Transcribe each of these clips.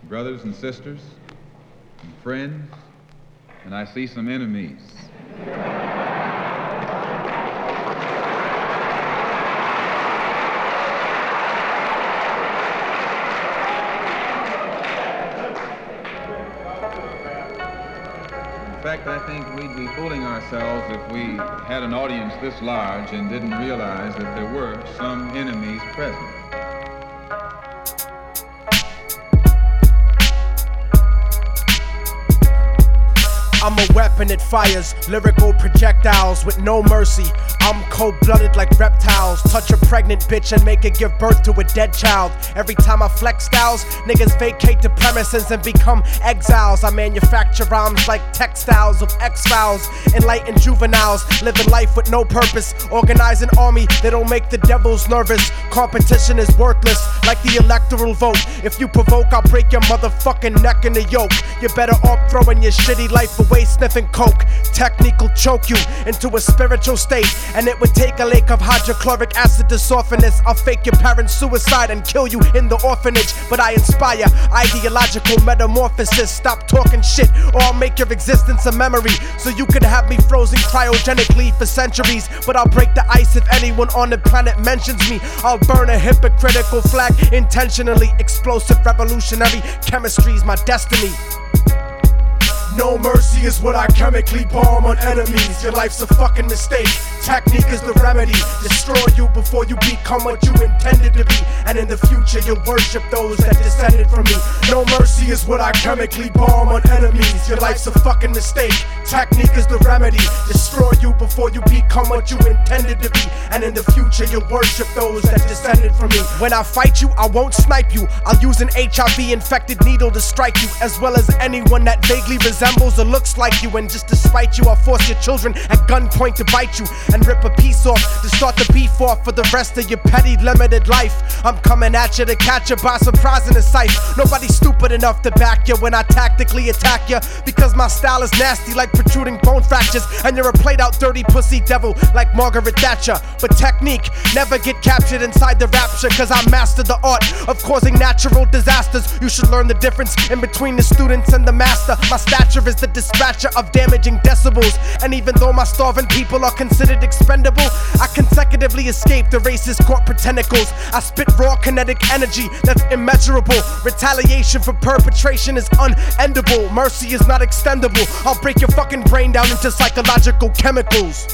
brothers and sisters, and friends, and I see some enemies. In fact, I think we'd be fooling ourselves if we had an audience this large and didn't realize that there were some enemies present. I'm a weapon that fires lyrical projectiles with no mercy. I'm cold-blooded like reptiles. Touch a pregnant bitch and make her give birth to a dead child. Every time I flex styles, niggas vacate the premises and become exiles. I manufacture rhymes like textiles of X-Files. Enlightened juveniles, living life with no purpose. Organize an army that'll make the devils nervous. Competition is worthless, like the electoral vote. If you provoke, I'll break your motherfucking neck in the yoke. You're better off throwing your shitty life away sniffing coke. Technique will choke you into a spiritual state, and it would take a lake of hydrochloric acid to soften this. I'll fake your parents' suicide and kill you in the orphanage, but I inspire ideological metamorphosis. Stop talking shit or I'll make your existence a memory, so you could have me frozen cryogenically for centuries. But I'll break the ice if anyone on the planet mentions me. I'll burn a hypocritical flag intentionally. Explosive revolutionary chemistry's my destiny. No mercy is what I chemically bomb on enemies. Your life's a fucking mistake. Technique is the remedy. Destroy you before you become what you intended to be. And in the future you'll worship those that descended from me. No mercy is what I chemically bomb on enemies. Your life's a fucking mistake. Technique is the remedy. Destroy you before you become what you intended to be. And in the future you'll worship those that descended from me. When I fight you, I won't snipe you. I'll use an HIV infected needle to strike you, as well as anyone that vaguely resembles or looks like you. And just to spite you, I'll force your children at gunpoint to bite you and rip a piece off to start the beef off for the rest of your petty limited life. I'm coming at you to catch you by surprise in the sight. Nobody's stupid enough to back you when I tactically attack you, because my style is nasty like protruding bone fractures, and you're a played out dirty pussy devil like Margaret Thatcher. But technique never get captured inside the rapture, cause I master the art of causing natural disasters. You should learn the difference in between the students and the master. My stature is the dispatcher of damaging decibels, and even though my starving people are considered expendable, I consecutively escape the racist corporate tentacles. I spit raw kinetic energy that's immeasurable. Retaliation for perpetration is unendable. Mercy is not extendable. I'll break your fucking brain down into psychological chemicals.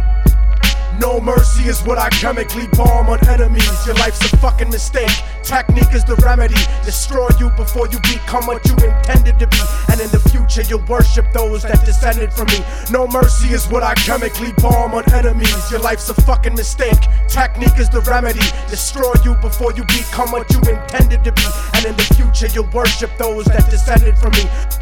No mercy is what I chemically bomb on enemies. Your life's a fucking mistake. Technique is the remedy. Destroy you before you become what you intended to be. And in the future you'll worship those that descended from me. No mercy is what I chemically bomb on enemies. Your life's a fucking mistake. Technique is the remedy. Destroy you before you become what you intended to be. And in the future you'll worship those that descended from me.